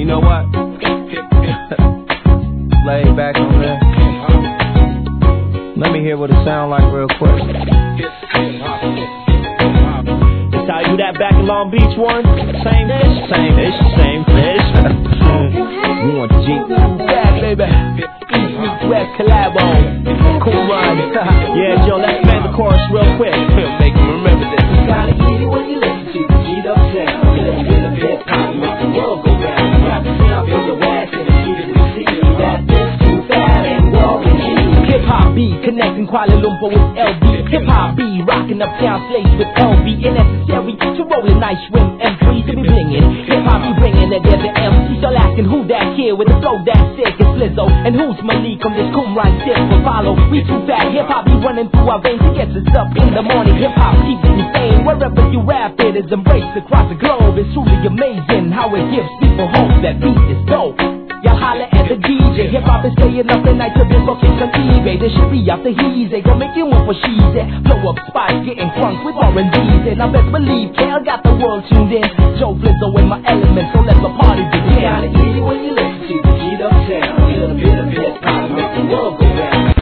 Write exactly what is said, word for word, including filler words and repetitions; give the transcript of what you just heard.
You know what? Lay back on there. Let me hear what it sound like real quick. That's how you do that back in Long Beach, one? Same fish, same fish, same fish. One G. Back, baby. East, West, collabo. Cool run. Yeah, Joe, let's man the chorus real quick. Make them remember this. It's kinda easy when you listen to the G'd up sound. A little bit of hip hop, make the world go round. You got the sound from the West and the G's we see. That this too fat and walking G. Hip hop B, connecting Kuala Lumpur with L B. Hip hop B, rocking uptown slaves with L B. Necessary to roll a nice swim M three to be blingin'. Hip hop be bringing together M Cs. All asking who that kid with the flow that sick is Lizzo. And who's Malik on this Qumran tip for follow. We too fat, hip hop be running through our veins. It gets us up in the morning. Hip hop keeps me sane. Wherever you rap, it is embraced across the globe. It's truly amazing how it gives people hope. That beat is dope. Y'all holler at the D J. Hip hop is staying up the night to be booking on eBay. This should be off the he's. They gon' make you one for she's. Blow up spots, getting crunk with R and B's. And I best believe Cal got the world tuned in. Joe Flizzo in my element, so let the party begin. Kinda easy when you